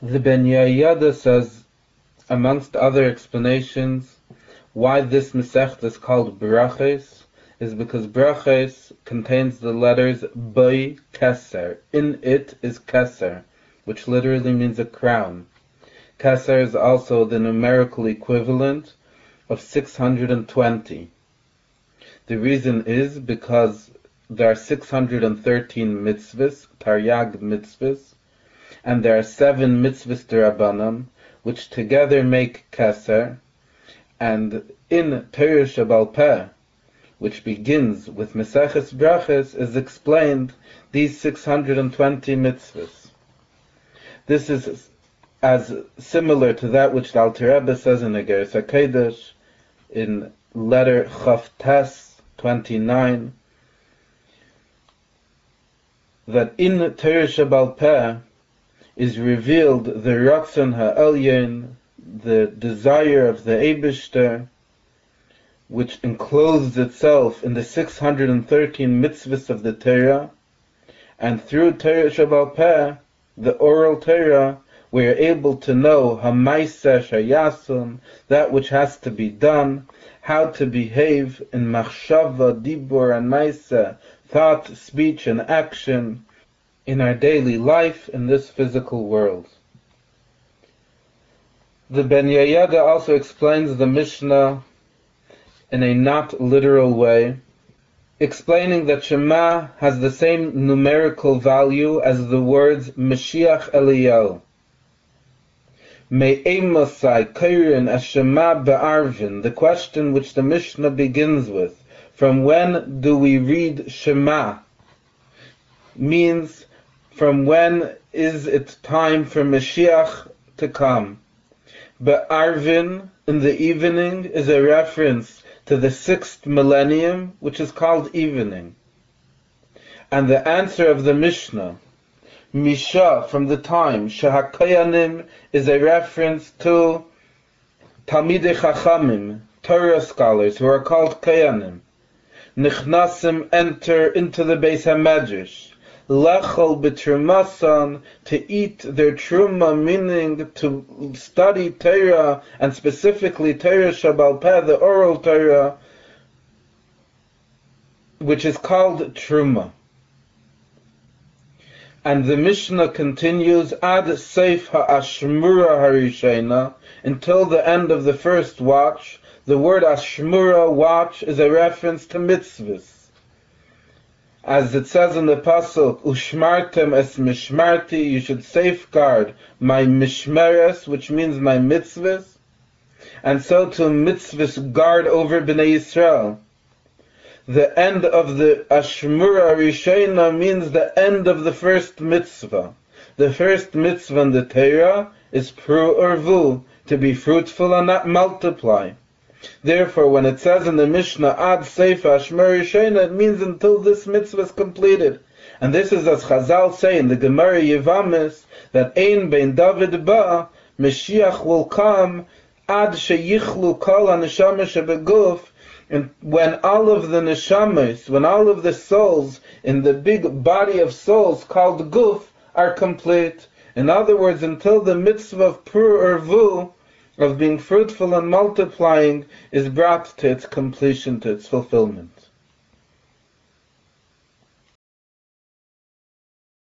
The Ben Yehoyada says, amongst other explanations, why this Masechta is called Brachos is because Brachos contains the letters Bai Keser. In it is Keser, which literally means a crown. Keser is also the numerical equivalent of 620. The reason is because there are 613 mitzvahs, Taryag mitzvahs, and there are 7 mitzvahs d'Rabbanan, which together make Keser, and in Torah Sheba'al Peh, which begins with Maseches Brachos, is explained these 620 mitzvahs. This is as similar to that which the Alter Rebbe says in Igeres HaKodesh, in letter Chaf Tes 29, that in Torah Sheba'al Peh is revealed the Ratzon HaElyon, the desire of the Eibishter, which encloses itself in the 613 mitzvahs of the Torah, and through Torah Sheba'al Peh, the oral Torah, we are able to know Hamaiseh Shayasum, that which has to be done, how to behave in Machshava, Dibur, and Maiseh, thought, speech, and action, in our daily life in this physical world. The Ben Yehoyada also explains the Mishnah in a not literal way, explaining that Shema has the same numerical value as the words Mashiach Eliyahu. Me'emosai kairin as-Shema be'arvin, the question which the Mishnah begins with, from when do we read Shema, means from when is it time for Mashiach to come. Be'arvin, in the evening, is a reference to the 6th millennium, which is called evening. And the answer of the Mishnah, Misha, from the time, Shehakayanim, is a reference to Talmidei Chachamim, Torah scholars, who are called Kayanim. Nichnasim, enter into the Beis HaMedrash. Lechol b'trumasan, to eat their truma, meaning to study Torah, and specifically Torah Sheba'al Peh, the oral Torah, which is called truma. And the Mishnah continues, Ad Seif ha'ashmura harishena, until the end of the first watch. The word ashmura, watch, is a reference to mitzvahs. As it says in the Pasuk, Ushmartem es mishmarti, you should safeguard my mishmeres, which means my mitzvahs, and so to mitzvahs guard over Bnei Yisrael. The end of the Ashmura Rishena means the end of the first mitzvah. The first mitzvah in the Torah is pru urvu, to be fruitful and not multiply. Therefore, when it says in the Mishnah, Ad Seifa Ashmur Rishena, it means until this mitzvah is completed. And this is as Chazal say in the Gemara Yevamis, that Ein Bein David Ba, Mashiach will come, Ad Sheyichlu Kol HaNeshama Shebeguf, and when all of the neshamas, when all of the souls in the big body of souls called Guf are complete. In other words, until the mitzvah of Pur Urvu, of being fruitful and multiplying, is brought to its completion, to its fulfillment.